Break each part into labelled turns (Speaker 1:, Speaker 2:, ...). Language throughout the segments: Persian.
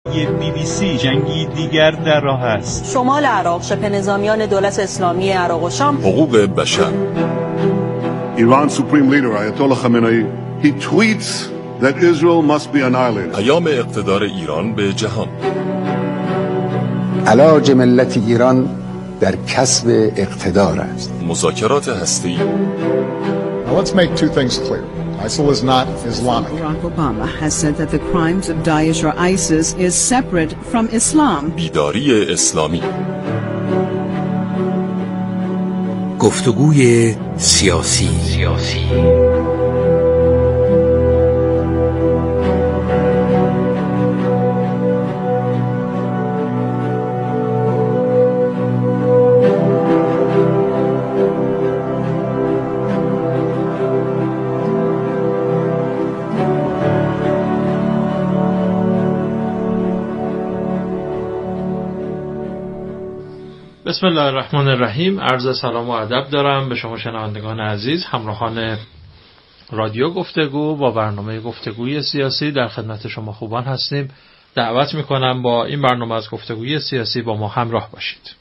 Speaker 1: BBC جنگی دیگر در راه است.
Speaker 2: شمال عراق، شبه نظامیان دولت اسلامی عراق و شام.
Speaker 3: حقوق بشر.
Speaker 4: Iran's supreme leader Ayatollah Khamenei he tweets that Israel must be annihilated.
Speaker 3: پیام اقتدار ایران به جهان.
Speaker 5: علاج ملت ایران در کسب اقتدار است.
Speaker 3: مذاکرات هسته‌ای.
Speaker 6: Now let's make two things clear. ISIL is not Islamic.
Speaker 7: Barack Obama has said that the crimes of Daesh or ISIS is separate from Islam.
Speaker 3: بیداری اسلامی.
Speaker 8: گفتگوی سیاسی.
Speaker 9: بسم الله الرحمن الرحیم. عرض سلام و ادب دارم به شما شنوندگان عزیز، همراهان رادیو گفتگو. با برنامه گفتگوی سیاسی در خدمت شما خوبان هستیم. دعوت میکنم با این برنامه از گفتگوی سیاسی با ما همراه باشید.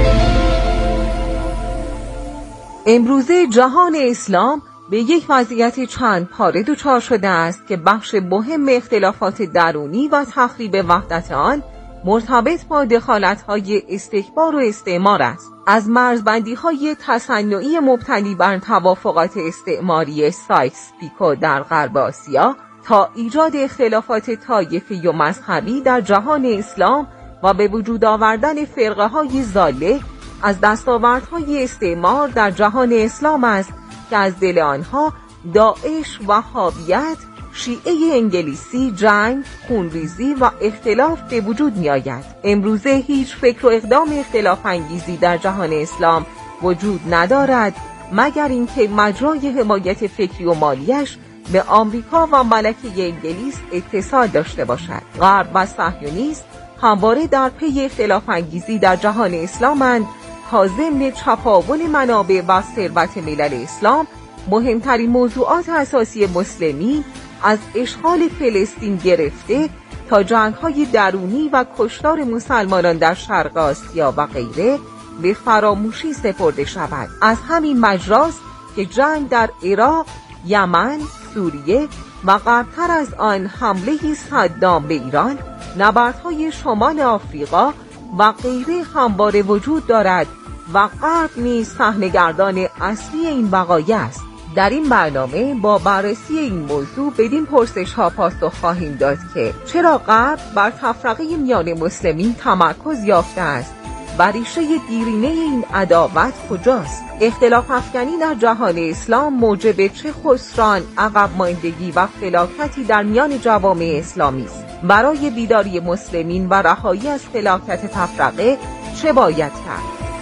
Speaker 10: امروزه جهان اسلام به یک وضعیت چند پاره دچار شده است که بخش مهم اختلافات درونی و تخریب وحدت آن مرتبط با دخالت‌های استکبار و استعمار است. از مرزبندی‌های تصنعی مبتنی بر توافقات استعماری سایکس-پیکو در غرب آسیا تا ایجاد اختلافات طایفی و مذهبی در جهان اسلام و به وجود آوردن فرقه‌های ضاله از دستاوردهای استعمار در جهان اسلام است که از دل آنها داعش، وهابیت، شیعه انگلیسی، جنگ، خونریزی و اختلاف به وجود می آید. امروزه هیچ فکر و اقدام اختلاف انگیزی در جهان اسلام وجود ندارد مگر اینکه مجرای حمایت فکری و مالیش به آمریکا و ملکه انگلیس اتصال داشته باشد. غرب و صهیونیسم همواره در پی اختلاف انگیزی در جهان اسلامند تا ضمن چپاول منابع و ثروت ملل اسلام مهمترین موضوعات اساسی مسلمین از اشغال فلسطین گرفته تا جنگ‌های درونی و کشتار مسلمانان در شرق آسیا و غیره به فراموشی سپرده شود. از همین مجراست که جنگ در عراق، یمن، سوریه و غربتر از آن حمله صدام به ایران، نبردهای شمال آفریقا و غیره همواره وجود دارد و غرب نیز صحنه‌گردان اصلی این وقایع است. در این برنامه با بررسی این موضوع بدین پرسش ها پاسخ خواهیم داد که چرا غرب بر تفرقه میان مسلمین تمرکز یافته است و ریشه دیرینه این عداوت کجاست؟ اختلاف افکنی در جهان اسلام موجب چه خسران، عقب ماندگی و فلاکتی در میان جوامع اسلامی است؟ برای بیداری مسلمین و رهایی از فلاکت تفرقه چه باید کرد؟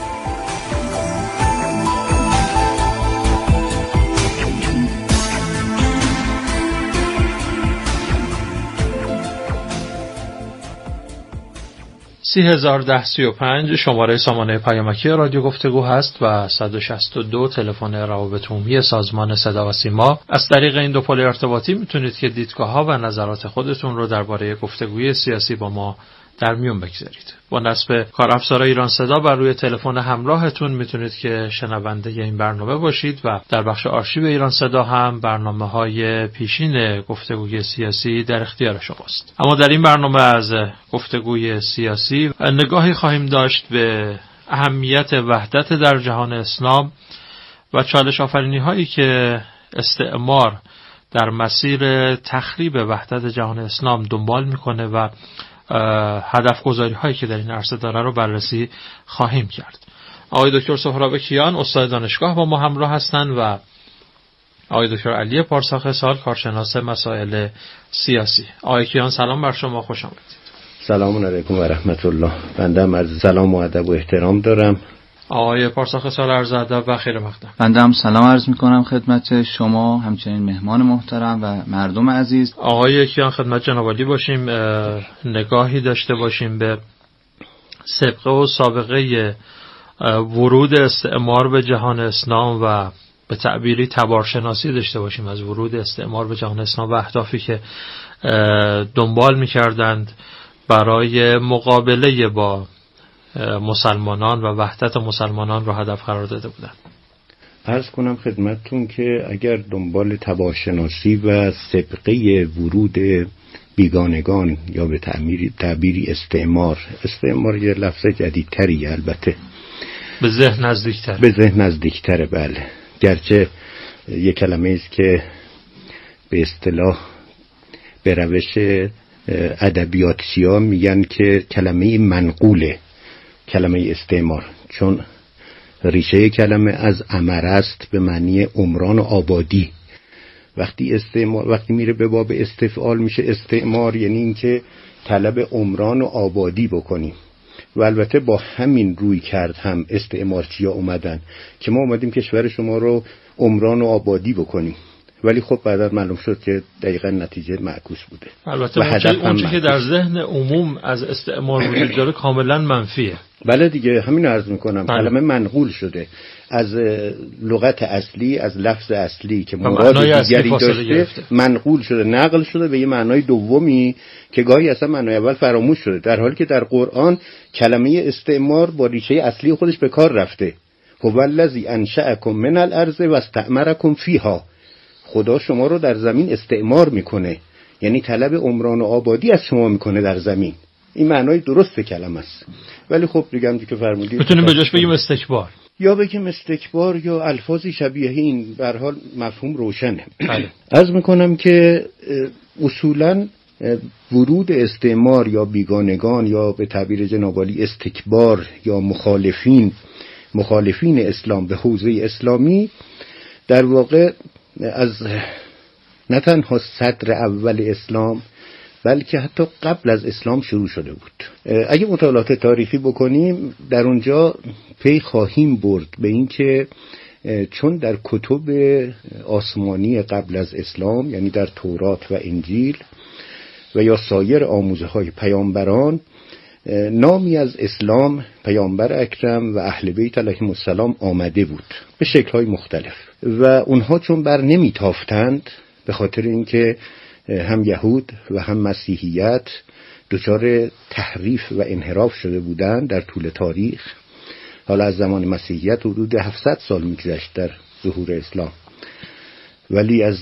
Speaker 9: شماره سامانه پیامکی رادیو گفتگو هست و 162 تلفن روابط عمومی سازمان صدا و سیما. از طریق این دو پل ارتباطی میتونید که دیدگاه‌ها و نظرات خودتون رو درباره گفتگوی سیاسی با ما در میون بگذارید. با نصب کارافزار ایران صدا بر روی تلفن همراهتون میتونید که شنونده این برنامه باشید و در بخش آرشیو ایران صدا هم برنامه‌های پیشین گفتگوی سیاسی در اختیار شماست. اما در این برنامه از گفتگوی سیاسی نگاهی خواهیم داشت به اهمیت وحدت در جهان اسلام و چالش آفرینی‌هایی که استعمار در مسیر تخریب وحدت جهان اسلام دنبال میکنه و هدف گذاری هایی که در این عرصه داره رو بررسی خواهیم کرد. آقای دکتر سهراب کیان استاد دانشگاه با ما همراه هستند و آقای دکتر علی پارساخ سال کارشناس مسائل سیاسی. آقای کیان سلام بر شما، خوش آمدید.
Speaker 11: سلام علیکم و رحمت الله. بنده هم عرض سلام و ادب و احترام دارم.
Speaker 9: آقای پارساخ سال عرض ادب و خیر مقدم.
Speaker 12: بنده هم سلام عرض میکنم خدمت شما، همچنین مهمان محترم و مردم عزیز.
Speaker 9: آقای کیان خدمت جناب عالی باشیم، نگاهی داشته باشیم به سابقه و سابقه ورود استعمار به جهان اسلام و به تعبیری تبارشناسی داشته باشیم از ورود استعمار به جهان اسلام و اهدافی که دنبال می‌کردند برای مقابله با مسلمانان و وحدت مسلمانان رو هدف قرار داده بودند.
Speaker 11: عرض کنم خدمتتون که اگر دنبال تباه‌شناسی و سابقه ورود بیگانگان یا به تعبیری استعمار یه لفظ جدیدتری البته
Speaker 9: به ذهن نزدیکتره بله، گرچه یه کلمه است که به اصطلاح به روش ادبیاتی‌ها میگن که کلمه منقوله، کلمه استعمار، چون ریشه کلمه از امر است به معنی عمران و آبادی. وقتی میره به باب استفعال میشه استعمار، یعنی اینکه طلب عمران و آبادی بکنیم. و البته با همین روی کرد هم استعمارچی‌ها اومدن که ما اومدیم کشور شما رو عمران و آبادی بکنیم، ولی خب بعدا معلوم شد که دقیقاً نتیجه معکوس بوده. البته اونچه که در ذهن عموم از استعمار وجود داره کاملا منفیه.
Speaker 11: بله دیگه، همین عرض میکنم. کلمه منقول شده از لغت اصلی، از لفظ اصلی که مراد دیگری داشته منقول شده، نقل شده به یه معنای دومی که گاهی اصلا معنای اول فراموش شده، در حالی که در قرآن کلمه استعمار با ریشه اصلی خودش به کار رفته. هو الذی انشأکم من الارض و استعمرکم فیها. خدا شما رو در زمین استعمار میکنه، یعنی طلب عمران و آبادی از شما میکنه در زمین. این معنای درست کلمه است. ولی خب دیگه هم که فرمودید
Speaker 9: میتونیم به جاش بگیم استکبار،
Speaker 11: یا بگیم استکبار یا الفاظی شبیه این، به هر حال مفهوم روشنه. عرض میکنم که اصولاً ورود استعمار یا بیگانگان یا به تعبیر جناب عالی استکبار یا مخالفین اسلام به حوزه اسلامی در واقع از نه تنها صدر اول اسلام بلکه حتی قبل از اسلام شروع شده بود. اگه مطالعات تاریخی بکنیم در اونجا پی خواهیم برد به این که چون در کتب آسمانی قبل از اسلام، یعنی در تورات و انجیل و یا سایر آموزه های پیامبران، نامی از اسلام، پیامبر اکرم و اهل بیت علیهم السلام آمده بود به شکل‌های مختلف و اونها چون بر نمیتافتند به خاطر اینکه هم یهود و هم مسیحیت دچار تحریف و انحراف شده بودند در طول تاریخ. حالا از زمان مسیحیت حدود 700 سال میگذشت در ظهور اسلام، ولی از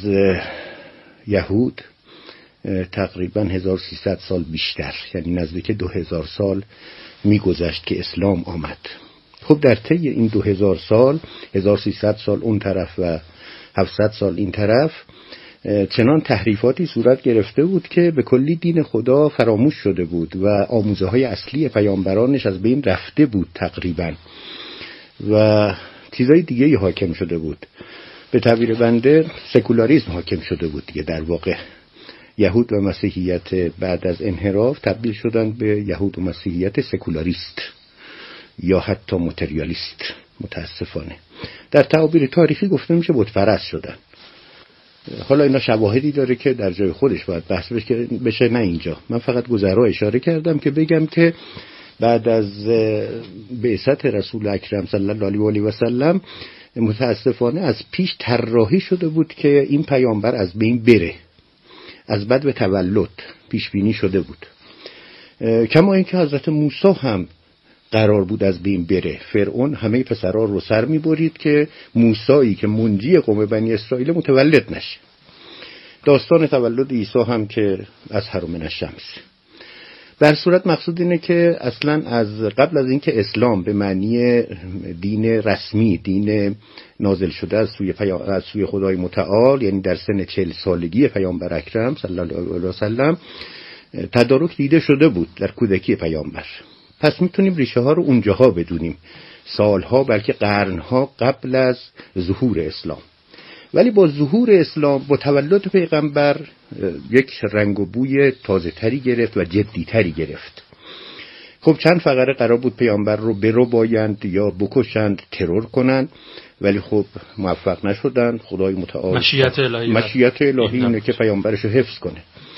Speaker 11: یهود تقریبا 1300 سال بیشتر، یعنی نزدیک 2000 سال میگذشت که اسلام آمد. خب در طی این 2000 سال، 1300 سال اون طرف و 700 سال این طرف، چنان تحریفاتی صورت گرفته بود که به کلی دین خدا فراموش شده بود و آموزه های اصلی پیامبرانش از بین رفته بود تقریبا و چیزای دیگه حاکم شده بود. به تعبیر بنده سکولاریسم حاکم شده بود دیگه. در واقع یهود و مسیحیت بعد از انحراف تبدیل شدن به یهود و مسیحیت سکولاریست یا حتی متریالیست. متاسفانه در تعابیر تاریخی گفته میشه بت پرست شدن. حالا اینا شواهدی داره که در جای خودش باید بحث بشه، نه اینجا. من فقط گذرا اشاره کردم که بگم که بعد از بعثت رسول اکرم صلی الله علیه و سلم متاسفانه از پیش طراحی شده بود که این پیامبر از بین بره، از بد به تولد پیش بینی شده بود. کما اینکه حضرت موسی هم قرار بود از بین بره. فرعون همه پسرها رو سر می‌برید که موسی که منجی قوم بنی اسرائیل متولد نشه. داستان تولد عیسی هم که از من الشمس. در صورت مقصود اینه که اصلا از قبل از اینکه اسلام به معنی دین رسمی، دین نازل شده از سوی خدای متعال، یعنی در سن 40 سالگی پیامبر اکرم صلی الله علیه و سلم تدارک دیده شده بود در کودکی پیامبر. پس میتونیم ریشه ها رو اونجاها بدونیم، سالها بلکه قرنها قبل از ظهور اسلام. ولی با ظهور اسلام، با تولد پیغمبر، یک رنگ و بوی تازه تری گرفت و جدی تری گرفت. خب چند فقره قرار بود پیامبر رو بربایند یا بکشند، ترور کنند، ولی خب موفق نشدند. خدای متعال مشیت الهی اینه که پیامبرش رو حفظ کنه.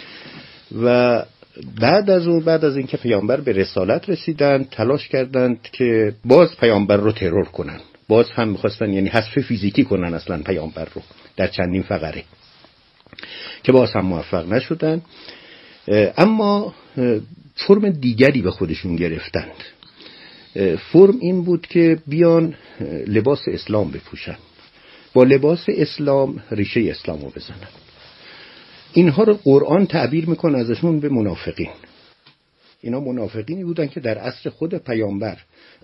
Speaker 11: و بعد از اینکه پیامبر به رسالت رسیدند، تلاش کردند که باز پیامبر رو ترور کنن. باز هم می‌خواستن یعنی حذف فیزیکی کنن اصلا پیامبر رو در چندین فقره، که باز هم موفق نشدن. اما فرم دیگری به خودشون گرفتند. فرم این بود که بیان لباس اسلام بپوشن، با لباس اسلام ریشه اسلام رو بزنن. اینها رو قرآن تعبیر میکنه ازشون به منافقین. اینا منافقینی بودن که در عصر خود پیامبر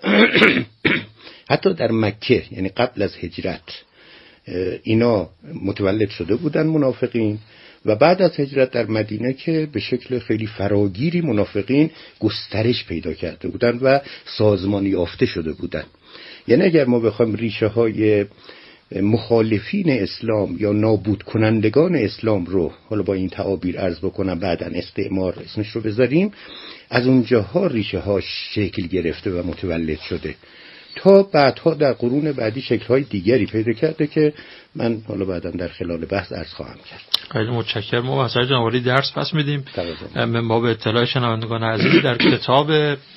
Speaker 11: حتی در مکه، یعنی قبل از هجرت، اینا متولد شده بودن منافقین، و بعد از هجرت در مدینه که به شکل خیلی فراگیری منافقین گسترش پیدا کرده بودن و سازمانی یافته شده بودن. یعنی اگر ما بخوایم ریشه های مخالفین اسلام یا نابود کنندگان اسلام رو حالا با این تعابیر عرض بکنم، بعداً استعمار اسمش رو بذاریم، از اونجاها ریشه ها شکل گرفته و متولد شده تا بعدها در قرون بعدی شکل‌های دیگری پیدا کرده که من حالا بعداً در خلال بحث عرض خواهم کرد.
Speaker 9: خیلی متشکرم. ما واسه جناب عالی درس پس میدیم. من با به اطلاع شنوندگان عزیز در کتاب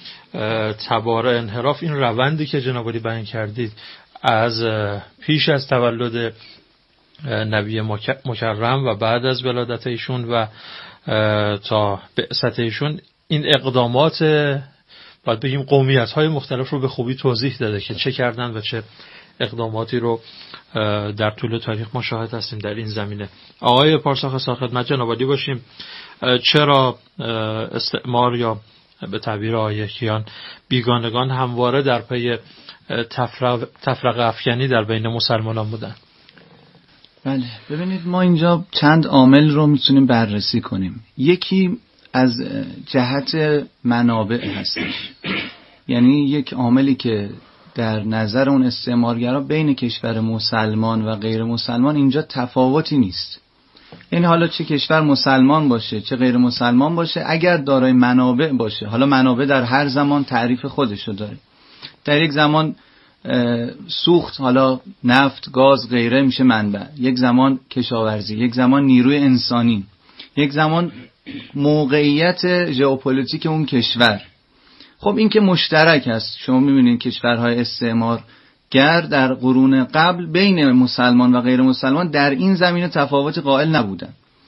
Speaker 9: تبار انحراف این روندی که جناب عالی بیان کردید از پیش از تولد نبی مکرم و بعد از ولادت ایشون و تا بعثت ایشون، این اقدامات باید بگیم قومیت‌های مختلف رو به خوبی توضیح داده که چه کردن و چه اقداماتی رو در طول تاریخ ما شاهد هستیم در این زمینه. آقای پارسا خدمت جناب عالی باشیم. چرا استعمار یا به تعبیر آقای کیان بیگانگان همواره در پی تفرقه افکنی در بین مسلمانان بودن؟
Speaker 12: بله، ببینید ما اینجا چند عامل رو میتونیم بررسی کنیم. یکی از جهت منابع هستش، یعنی یک عاملی که در نظر اون استعمارگرا بین کشور مسلمان و غیر مسلمان اینجا تفاوتی نیست. این حالا چه کشور مسلمان باشه چه غیر مسلمان باشه، اگر دارای منابع باشه، حالا منابع در هر زمان تعریف خودشو داره. در یک زمان سوخت، حالا نفت، گاز، غیره میشه منبع، یک زمان کشاورزی، یک زمان نیروی انسانی، یک زمان موقعیت ژئوپلیتیک اون کشور. خب این که مشترک است. شما میبینید کشورهای استعمارگر در قرون قبل بین مسلمان و غیر مسلمان در این زمینه تفاوت قائل نبودن.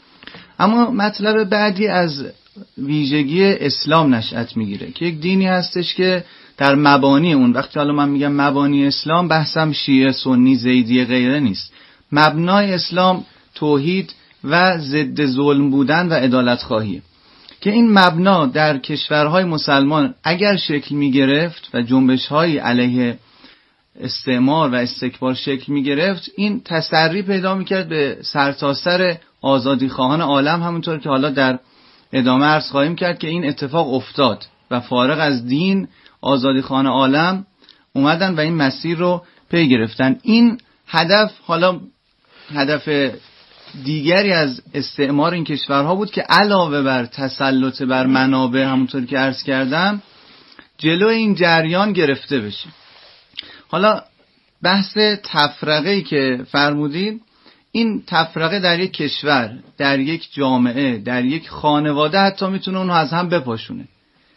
Speaker 12: اما مطلب بعدی از ویژگی اسلام نشأت میگیره که یک دینی هستش که در مبانی اون، وقتی حالا من میگم مبانی اسلام، بحثم شیعه، سنی، زیدی غیره نیست. مبنای اسلام توحید و ضد ظلم بودن و عدالت خواهیه که این مبنا در کشورهای مسلمان اگر شکل می گرفت و جنبش‌های علیه استعمار و استکبار شکل می گرفت، این تسری پیدا می کرد به سرتاسر آزادی خواهان عالم، همونطور که حالا در ادامه عرض خواهیم کرد که این اتفاق افتاد و فارغ از دین آزادی خواهان عالم اومدن و این مسیر رو پی گرفتن. این هدف، حالا هدف دیگری از استعمار این کشورها بود که علاوه بر تسلط بر منابع، همونطور که عرض کردم، جلو این جریان گرفته بشه. حالا بحث تفرقه‌ای که فرمودید، این تفرقه در یک کشور، در یک جامعه، در یک خانواده حتی میتونه اونو از هم بپاشونه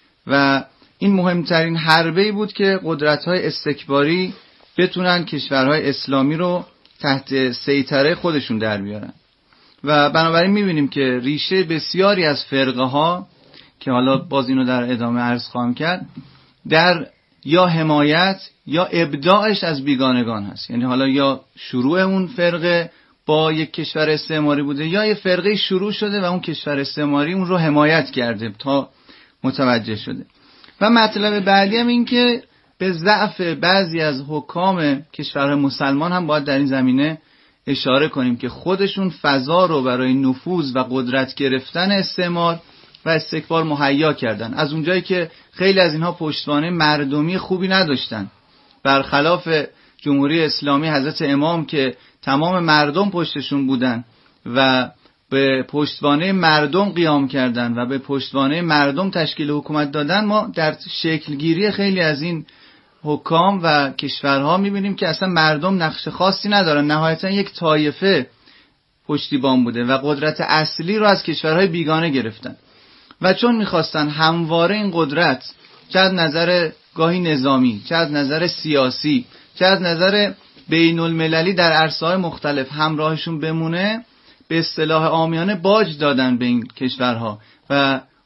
Speaker 12: و این مهمترین حربه‌ای بود که قدرت‌های استکباری بتونن کشورهای اسلامی رو تحت سیطره خودشون در بیارن. و بنابراین میبینیم که ریشه بسیاری از فرقه ها که حالا باز اینو در ادامه عرض خواهم کرد، در یا حمایت یا ابداعش از بیگانگان هست. یعنی حالا یا شروع اون فرقه با یک کشور استعماری بوده یا یه فرقه شروع شده و اون کشور استعماری اون رو حمایت کرده تا متوجه شده. و مطلب بعدی هم این که به ضعف بعضی از حکام کشورهای مسلمان هم باید در این زمینه اشاره کنیم که خودشون فضا رو برای نفوذ و قدرت گرفتن استعمار و استکبار مهیا کردن. از اونجایی که خیلی از اینها پشتوانه مردمی خوبی نداشتن، برخلاف جمهوری اسلامی حضرت امام که تمام مردم پشتشون بودن و به پشتوانه مردم قیام کردن و به پشتوانه مردم تشکیل حکومت دادن، ما در شکلگیری خیلی از این حکام و کشورها میبینیم که اصلا مردم نقش خاصی ندارن، نهایتا یک طایفه پشتیبان بوده و قدرت اصلی رو از کشورهای بیگانه گرفتن و چون میخواستن همواره این قدرت چه از نظر گاهی نظامی، چه از نظر سیاسی، چه از نظر بین المللی در عرصه‌های مختلف همراهشون بمونه، به اصطلاح عامیانه باج دادن به این کشورها و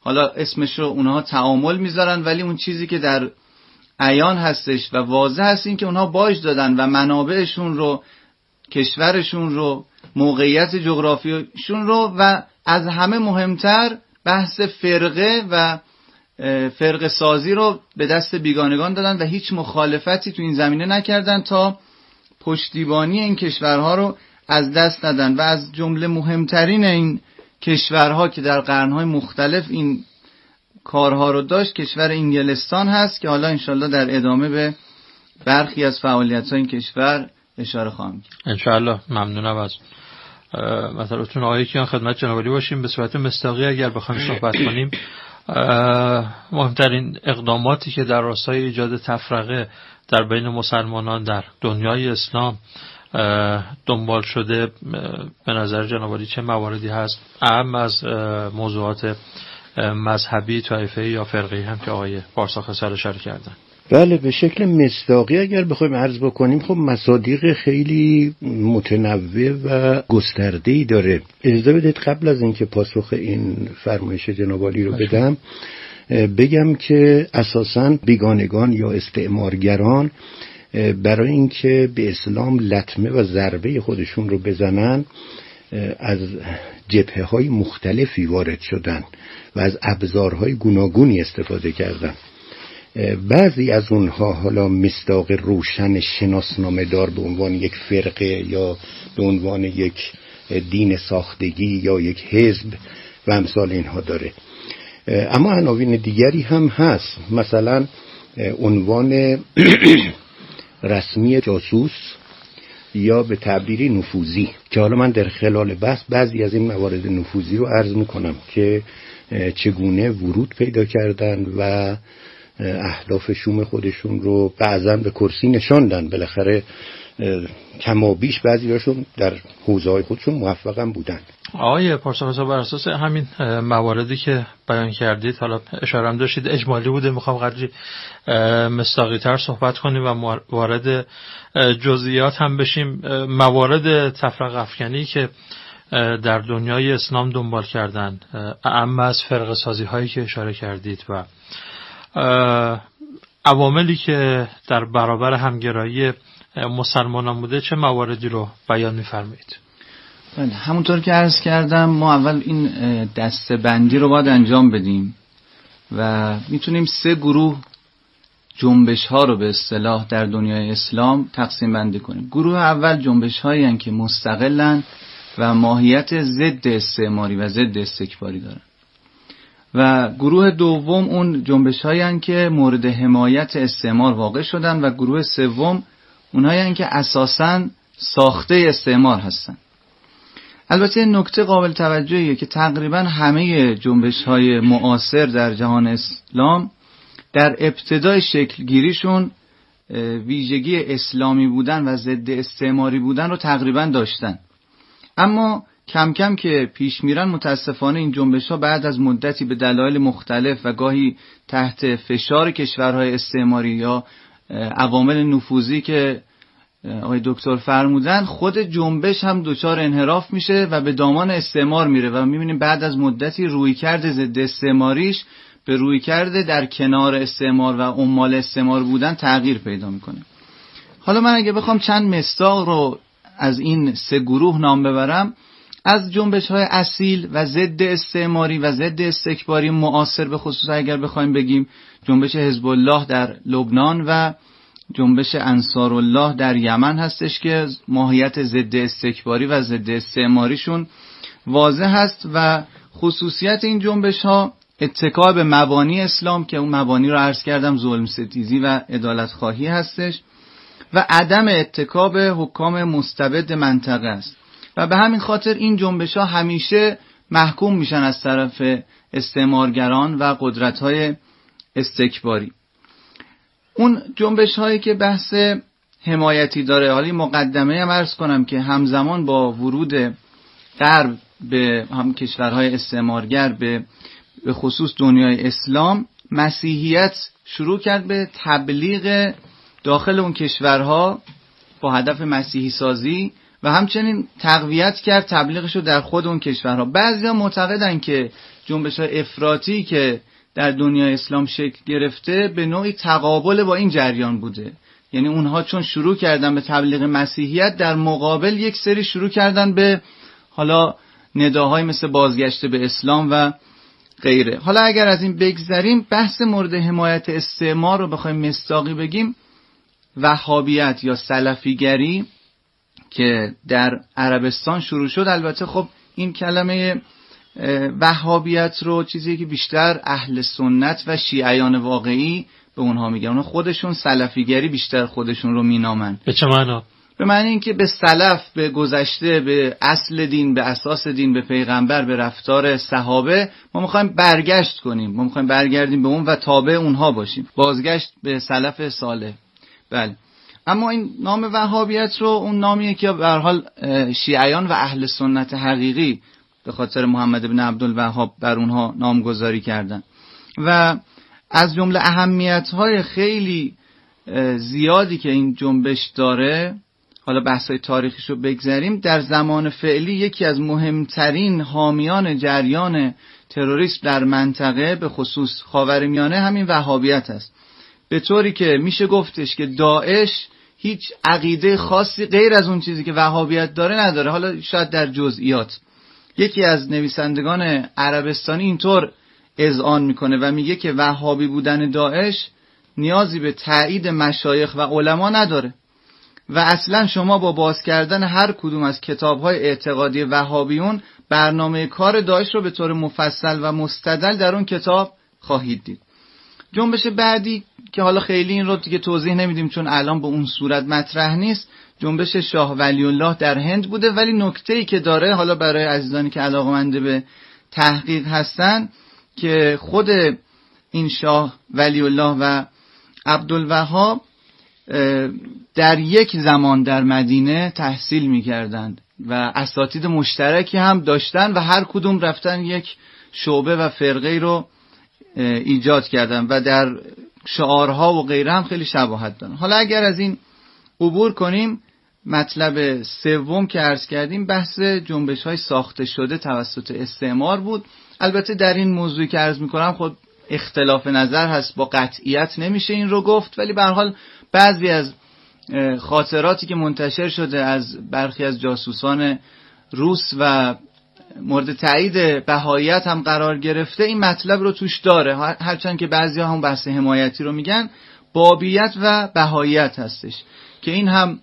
Speaker 12: حالا اسمش رو اونها تعامل میذارن، ولی اون چیزی که در عیان هستش و واضح هست این که اونها باج دادن و منابعشون رو، کشورشون رو، موقعیت جغرافیشون رو و از همه مهمتر بحث فرقه و فرقه سازی رو به دست بیگانگان دادن و هیچ مخالفتی تو این زمینه نکردن تا پشتیبانی این کشورها رو از دست ندن. و از جمله مهمترین این کشورها که در قرنهای مختلف این کارها رو داشت کشور انگلستان هست که حالا انشالله در ادامه به برخی از فعالیت‌های این کشور اشاره خواهم کرد.
Speaker 9: انشالله. ممنونم از مطلبتون آقای کیان. خدمت جناب عالی باشیم. به صورت مصداقی اگر بخوایم صحبت کنیم، مهمترین اقداماتی که در راستای ایجاد تفرقه در بین مسلمانان در دنیای اسلام دنبال شده به نظر جناب عالی چه مواردی هست؟ اهم از موضوعات مذهبی، طایفه‌ای یا فرقه‌ای هم که آقای پارسا اشاره کردن.
Speaker 11: بله، به شکل مصداقی اگر بخوایم عرض بکنیم، خب مصادیق خیلی متنوع و گسترده‌ای داره. اجازه بدید قبل از اینکه پاسخ این فرمایش جناب عالی رو بدم بگم که اساساً بیگانگان یا استعمارگران برای اینکه به اسلام لطمه و ضربه خودشون رو بزنن از جبهه‌های مختلفی وارد شدن و از ابزارهای گوناگونی استفاده کردن. بعضی از اونها حالا مصداق روشن شناسنامه دار به عنوان یک فرقه یا به عنوان یک دین ساختگی یا یک حزب و امثال اینها داره، اما عناوین دیگری هم هست. مثلا عنوان رسمی جاسوس یا به تعبیری نفوذی، که حالا من در خلال بحث بعضی از این موارد نفوذی رو عرض میکنم که چگونه ورود پیدا کردن و اهداف شوم خودشون رو بعضا به کرسی نشاندن. بالاخره کمابیش بعضی‌هاشون در حوزه‌های خودشون موفقم بودن.
Speaker 9: آقای پارسا، بر اساس همین مواردی که بیان کردید، حالا اشاره هم داشتید اجمالی بوده، میخوام قدری مصداقی تر صحبت کنیم و وارد جزئیات هم بشیم. موارد تفرقه افکنی که در دنیای اسلام دنبال کردن، اما از فرقه سازی هایی که اشاره کردید و عواملی که در برابر همگرایی مسلمانان بوده، چه مواردی رو بیان می‌فرمایید؟
Speaker 12: همونطور که عرض کردم، ما اول این دسته‌بندی رو باید انجام بدیم و میتونیم 3 گروه جنبش ها رو به اصطلاح در دنیای اسلام تقسیم بندی کنیم. گروه اول جنبش هایی هستند که مستقلن و ماهیت ضد استعماری و ضد استکباری دارن، و گروه دوم اون جنبش هایی هستند که مورد حمایت استعمار واقع شدن، و گروه سوم اونهایی هستند که اساساً ساخته استعمار هستن. البته نکته قابل توجهیه که تقریبا همه جنبش های معاصر در جهان اسلام در ابتدای شکل گیریشون ویژگی اسلامی بودن و ضد استعماری بودن رو تقریبا داشتن، اما کم کم که پیش میرن متاسفانه این جنبش ها بعد از مدتی به دلایل مختلف و گاهی تحت فشار کشورهای استعماری یا عوامل نفوذی که آقای دکتر فرمودن، خود جنبش هم دچار انحراف میشه و به دامان استعمار میره و میبینیم بعد از مدتی رویکرد ضد استعماریش به رویکرد در کنار استعمار و عمال استعمار بودن تغییر پیدا میکنه. حالا من اگه بخوام چند مصداق رو از این 3 گروه نام ببرم، از جنبش های اصیل و ضد استعماری و ضد استکباری معاصر به خصوص اگر بخوایم بگیم، جنبش حزب الله در لبنان و جنبش انصارالله در یمن هستش که ماهیت ضد استکباری و ضد استعماریشون واضح هست و خصوصیت این جنبش ها اتکا به مبانی اسلام که اون مبانی رو عرض کردم ظلم ستیزی و عدالت خواهی هستش و عدم اتکا به حکام مستبد منطقه است و به همین خاطر این جنبش ها همیشه محکوم میشن از طرف استعمارگران و قدرت های استکباری. اون جنبش هایی که بحث حمایتی داره، حالی مقدمه هم عرض کنم که همزمان با ورود غرب به هم کشورهای استعمارگر به خصوص دنیای اسلام، مسیحیت شروع کرد به تبلیغ داخل اون کشورها با هدف مسیحی سازی و همچنین تقویت کرد تبلیغش رو در خود اون کشورها. بعضیا معتقدن که جنبش‌های افراطی که در دنیای اسلام شکل گرفته به نوعی تقابل با این جریان بوده، یعنی اونها چون شروع کردن به تبلیغ مسیحیت، در مقابل یک سری شروع کردن به حالا نداهای مثل بازگشت به اسلام و غیره. حالا اگر از این بگذریم، بحث مورد حمایت استعمار رو بخوایم مصداقی بگیم، وهابیت یا سلفیگری که در عربستان شروع شد، البته خب این کلمه وهابیت رو چیزی که بیشتر اهل سنت و شیعیان واقعی به اونها میگن، اونها خودشون سلفیگری بیشتر خودشون رو مینامن.
Speaker 9: به چه معنا؟
Speaker 12: به معنی اینکه به سلف، به گذشته، به اصل دین، به اساس دین، به پیغمبر، به رفتار صحابه ما میخوایم برگشت کنیم، ما میخوایم برگردیم به اون و تابع اونها باشیم، بازگشت به سلف صالح. بله. اما این نام وهابیت رو اون نامیه که به هر حال شیعیان و اهل سنت حقیقی به خاطر محمد بن عبدالوهاب بر اونها نامگذاری کردن. و از جمله اهمیت‌های خیلی زیادی که این جنبش داره، حالا بحث‌های تاریخیش رو بگذاریم، در زمان فعلی یکی از مهمترین حامیان جریان تروریسم در منطقه به خصوص خاورمیانه همین وهابیت است، به طوری که میشه گفتش که داعش هیچ عقیده خاصی غیر از اون چیزی که وهابیت داره نداره. حالا شاید در جزئیات یکی از نویسندگان عربستانی اینطور اذعان میکنه و میگه که وهابی بودن داعش نیازی به تایید مشایخ و علما نداره و اصلا شما با باز کردن هر کدوم از کتاب‌های اعتقادی وهابیون برنامه کار داعش رو به طور مفصل و مستدل در اون کتاب خواهید دید. جنبش بعدی که حالا خیلی این رو دیگه توضیح نمیدیم چون الان به اون صورت مطرح نیست، جنبش شاه ولی الله در هند بوده، ولی نکته‌ای که داره حالا برای عزیزانی که علاقه‌مند به تحقیق هستن که خود این شاه ولی الله و عبدالوهاب در یک زمان در مدینه تحصیل می‌کردند و اساتید مشترکی هم داشتن و هر کدوم رفتن یک شعبه و فرقه رو ایجاد کردن و در شعارها و غیره هم خیلی شباهت دارن. حالا اگر از این عبور کنیم، مطلب سوم که عرض کردیم بحث جنبش‌های ساخته شده توسط استعمار بود. البته در این موضوعی که عرض می‌کنم خود اختلاف نظر هست، با قطعیت نمیشه این رو گفت، ولی به هر حال بعضی از خاطراتی که منتشر شده از برخی از جاسوسان روس و مورد تایید بهاییت هم قرار گرفته این مطلب رو توش داره، هرچند که بعضی‌ها هم بحث حمایتی رو میگن، بابیت و بهاییت هستش که این هم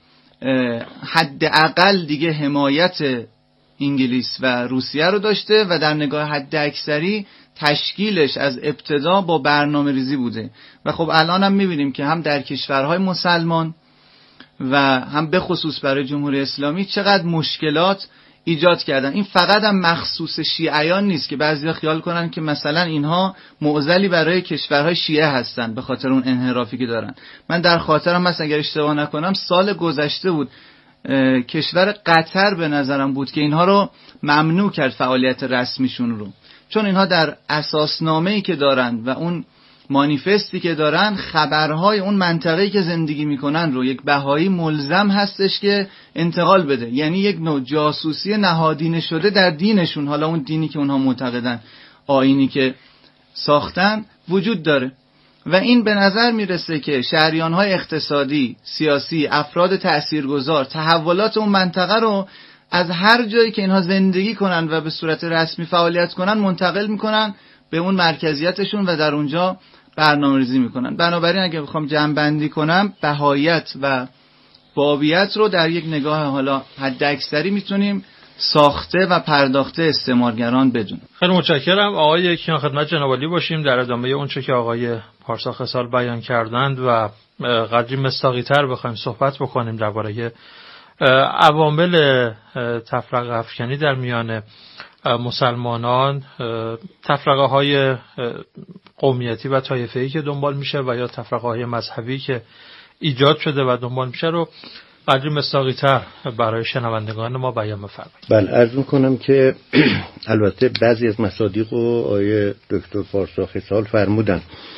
Speaker 12: حداقل دیگه حمایت انگلیس و روسیه رو داشته و در نگاه حد اکثری تشکیلش از ابتدا با برنامه ریزی بوده و خب الان هم میبینیم که هم در کشورهای مسلمان و هم به خصوص برای جمهوری اسلامی چقدر مشکلات ایجاد کردن. این فقط هم مخصوص شیعیان نیست که بعضیا خیال کنن که مثلا اینها معضلی برای کشورهای شیعه هستن به خاطر اون انحرافی که دارن. من در خاطرم مثلا اگر اشتباه نکنم سال گذشته بود کشور قطر به نظرم بود که اینها رو ممنوع کرد فعالیت رسمیشون رو، چون اینها در اساسنامه‌ای که دارن و اون مانیفستی که دارن خبرهای اون منطقه‌ای که زندگی میکنن رو یک بهایی ملزم هستش که انتقال بده، یعنی یک نوع جاسوسی نهادینه شده در دینشون، حالا اون دینی که اونها معتقدن، آیینی که ساختن وجود داره و این به نظر میرسه که شهریان‌های اقتصادی، سیاسی، افراد تاثیرگذار تحولات اون منطقه رو از هر جایی که اینها زندگی کنن و به صورت رسمی فعالیت کنن منتقل میکنن به اون مرکزیتشون و در اونجا برنامه‌ریزی میکنن. بنابراین اگه بخوام جمع‌بندی کنم، بهاییت و بابیت رو در یک نگاه حالا حد اکثری میتونیم ساخته و پرداخته استعمارگران بدونیم.
Speaker 9: خیلی متشکرم آقای کیان، خدمت جناب عالی باشیم در ادامه اونچه که آقای پارسا خصال بیان کردند و قدری مصداقی‌تر بخوایم صحبت بکنیم درباره عوامل تفرقه افکنی در میان مسلمانان، تفرقه های قومیتی و طایفه‌ای که دنبال میشه و یا تفرقه های مذهبی که ایجاد شده و دنبال میشه رو قدری مصداقی‌تر برای شنوندگان ما بیان بفرمایید.
Speaker 11: بله، عرض میکنم که البته بعضی از مصادیق رو آیه دکتر پارسا خصال فرمودن.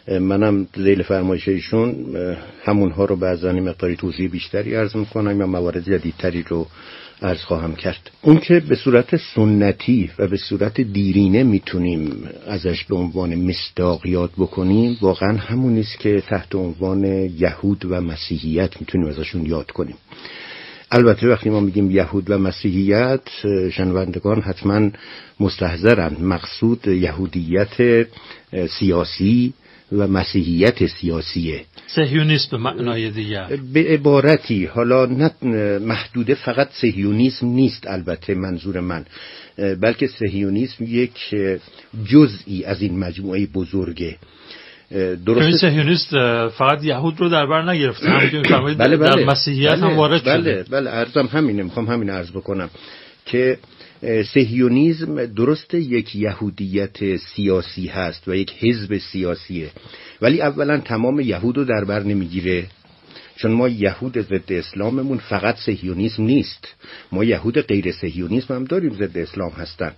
Speaker 11: منم ذیل فرمایش ایشون همونها رو بعضا مقداری توضیح بیشتری عرض میکنم یا موارد جدیدتری رو عرض خواهم کرد. اون که به صورت سنتی و به صورت دیرینه میتونیم ازش به عنوان مصداق یاد بکنیم، واقعا همون نیست که تحت عنوان یهود و مسیحیت میتونیم ازشون یاد کنیم. البته وقتی ما میگیم یهود و مسیحیت، شنوندگان حتما مستحضرن، مقصود یهودیت سیاسی و مسیحیت سیاسیه.
Speaker 9: صهیونیسم به معنای دیگر،
Speaker 11: به عبارتی، حالا نه محدوده فقط صهیونیسم نیست البته منظور من، بلکه صهیونیسم یک جزئی از این مجموعه بزرگه.
Speaker 9: درسته صهیونیست فقط یهود رو در بر نگرفته، همونطور می‌فرمایید در مسیحیت هم وارد شده.
Speaker 11: بله عرضم همینه، میخوام همین عرض بکنم که صهیونیسم درسته یک یهودیت سیاسی هست و یک حزب سیاسیه، ولی اولا تمام یهود رو در بر نمیگیره، چون ما یهود ضد اسلاممون فقط صهیونیسم نیست، ما یهود غیر صهیونیسم هم داریم ضد اسلام هستن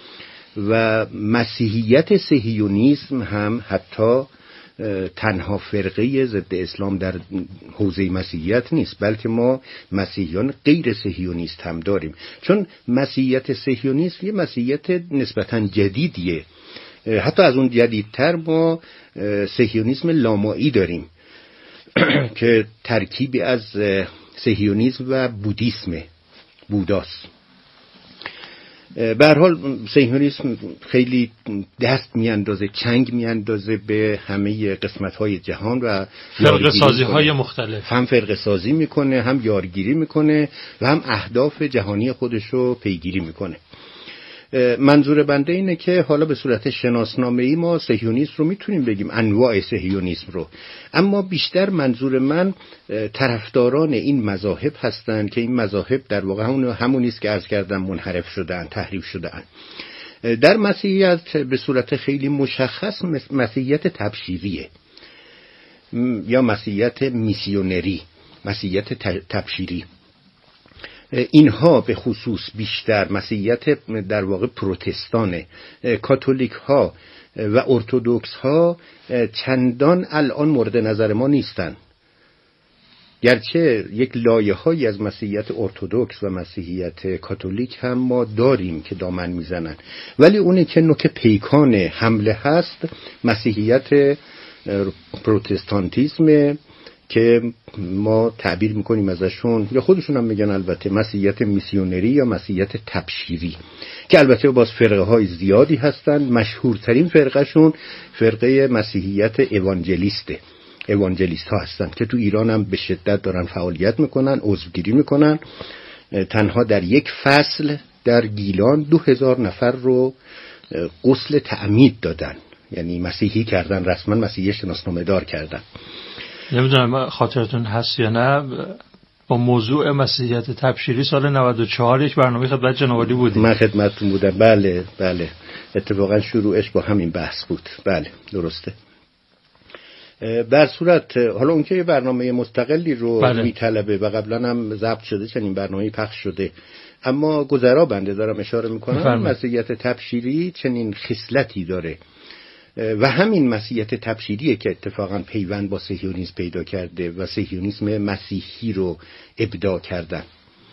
Speaker 11: و مسیحیت صهیونیسم هم حتی تنها فرقه ضد اسلام در حوزه مسیحیت نیست، بلکه ما مسیحیان غیر صهیونیست هم داریم، چون مسیحیت صهیونیسم یه مسیحیت نسبتاً جدیدیه. حتی از اون جدیدتر ما صهیونیسم لامایی داریم که ترکیبی از صهیونیسم و بوداست. به هر حال صهیونیسم خیلی دست میاندازه، چنگ میاندازه به همه قسمت‌های جهان و
Speaker 9: فرقه سازی‌های مختلف،
Speaker 11: هم فرقه سازی میکنه، هم یارگیری میکنه و هم اهداف جهانی خودش رو پیگیری میکنه. منظور بنده اینه که حالا به صورت شناسنامه‌ای ما صهیونیسم رو میتونیم بگیم، انواع صهیونیسم رو، اما بیشتر منظور من طرفداران این مذاهب هستند که این مذاهب در واقع همون است که عرض کردم منحرف شدن، تحریف شدن. در مسیحیت به صورت خیلی مشخص مسیحیت تبشیریه یا مسیحیت میسیونری، مسیحیت تبشیری. اینها به خصوص بیشتر مسیحیت در واقع پروتستانه. کاتولیک ها و ارتودکس ها چندان الان مورد نظر ما نیستن، گرچه یک لایه های از مسیحیت ارتودکس و مسیحیت کاتولیک هم ما داریم که دامن میزنن، ولی اونی که نوک پیکان حمله هست مسیحیت پروتستانتیسم که ما تعبیر میکنیم ازشون، یا خودشون هم میگن البته، مسیحیت میسیونری یا مسیحیت تبشیری، که البته باز فرقه های زیادی هستن. مشهورترین فرقهشون فرقه مسیحیت اوانجلیست ها هستن که تو ایران هم به شدت دارن فعالیت میکنن، عضوگیری میکنن. تنها در یک فصل در گیلان 2000 نفر رو غسل تعمید دادن، یعنی مسیحی کردن، رسما مسیحی شناسنامه دار کردن.
Speaker 9: نمیدونم خاطرتون هست یا نه، با موضوع مسیحیت تبشیری سال 94 یک برنامه خدمت جناب عالی بودیم.
Speaker 11: من خدمتتون بودم. بله اتفاقا شروعش با همین بحث بود. بله درسته. در صورت حالا اون که یه برنامه مستقلی رو میطلبه و قبلا هم ضبط شده، چنین برنامه‌ای پخش شده، اما گذرا بنده دارم اشاره میکنم مسیحیت تبشیری چنین خصلتی داره و همین مسیحیت تبشیریه که اتفاقا پیوند با صهیونیسم پیدا کرده و صهیونیسم مسیحی رو ابداع کردن.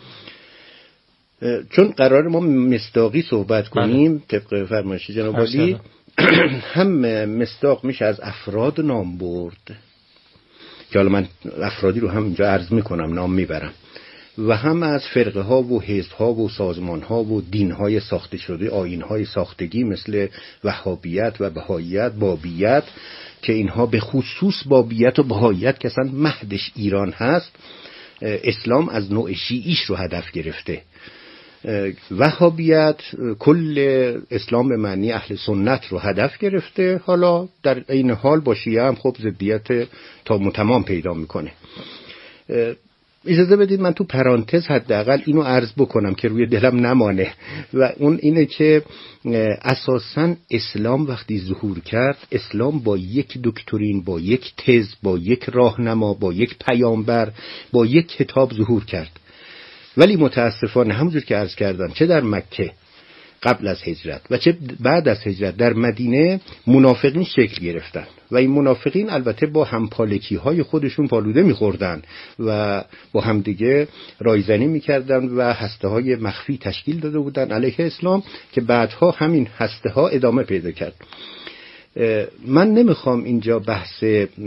Speaker 11: چون قرار ما مصداقی صحبت کنیم طبق فرمایش جناب عالی، هم مصداق میشه از افراد نام برد که حالا من افرادی رو هم اینجا عرض میکنم، نام میبرم، و هم از فرقه ها و حزب ها و سازمان ها و دین های ساخته شده، آیین های ساختگی مثل وهابیت و بهاییت، بابیت، که اینها به خصوص بابیت و بهاییت که اصلا مهدش ایران هست، اسلام از نوع شیعیش رو هدف گرفته. وهابیت کل اسلام به معنی اهل سنت رو هدف گرفته، حالا در این حال با شیعه هم خب ضدیت تمام پیدا میکنه. اجازه بدید من تو پرانتز حداقل اینو عرض بکنم که روی دلم نمانه، و اون اینه که اساساً اسلام وقتی ظهور کرد، اسلام با یک دکترین، با یک تز، با یک راهنما، با یک پیامبر، با یک کتاب ظهور کرد. ولی متاسفانه همونجور که عرض کردم چه در مکه قبل از هجرت و چه بعد از هجرت در مدینه منافقین شکل گرفتن و این منافقین البته با همپالکی های خودشون پالوده میخوردن و با همدیگه رایزنی میکردن و هسته های مخفی تشکیل داده بودن علیه اسلام که بعدها همین هسته ها ادامه پیدا کرد. من نمیخوام اینجا بحث